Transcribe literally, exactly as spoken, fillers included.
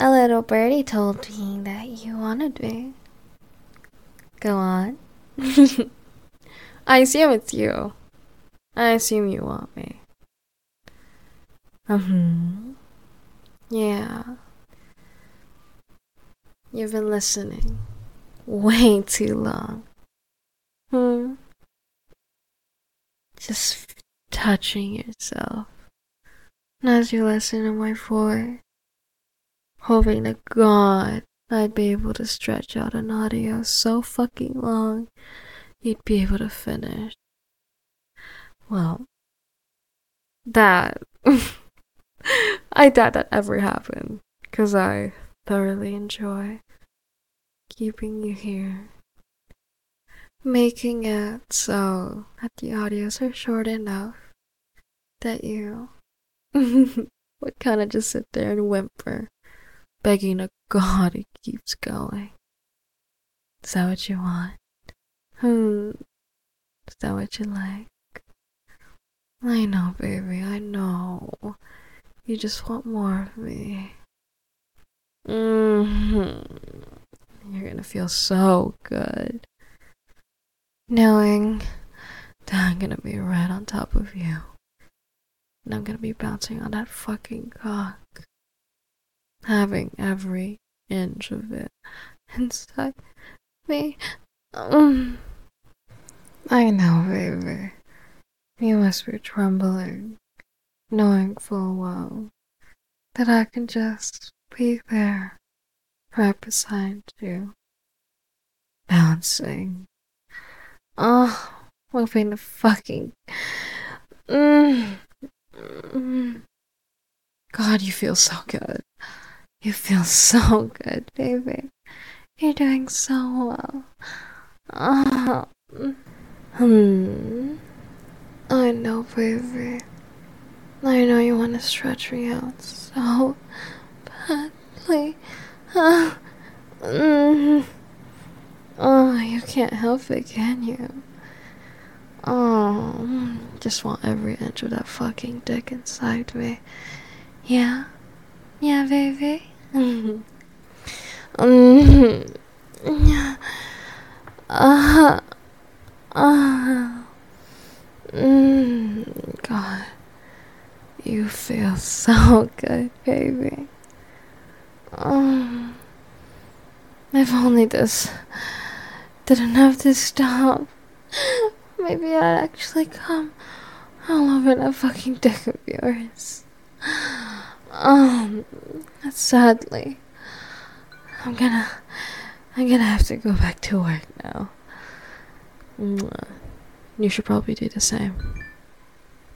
A little birdie told me that you wanted me. Go on. I assume it's you. I assume you want me. Hmm. Yeah. You've been listening way too long. Hmm. Just touching yourself. And as you listen to my voice, hoping to God I'd be able to stretch out an audio so fucking long you'd be able to finish. Well, that. I doubt that ever happened, because I thoroughly enjoy keeping you here. Making it so that the audios are short enough that you would kind of just sit there and whimper, begging to God it keeps going. Is that what you want? Hmm. Is that what you like? I know, baby, I know. You just want more of me. Mm-hmm. You're gonna feel so good knowing that I'm gonna be right on top of you. And I'm gonna be bouncing on that fucking cock. Having every inch of it inside me. Um, I know, baby. You must be trembling, knowing full well that I can just be there, right beside you, bouncing. Oh, hoping to fucking. Mm, mm. God, you feel so good. You feel so good, baby. You're doing so well. Oh, hmm. I know, baby. I know you want to stretch me out so badly. Uh, mm. Oh, you can't help it, can you? Oh, just want every inch of that fucking dick inside me. Yeah? Yeah, baby? Mm. Mm. Uh, uh, mm. God, you feel so good, baby. Um, if only this didn't have to stop. Maybe I'd actually come all over that fucking dick of yours. Um, sadly, I'm gonna, I'm gonna have to go back to work now. You should probably do the same.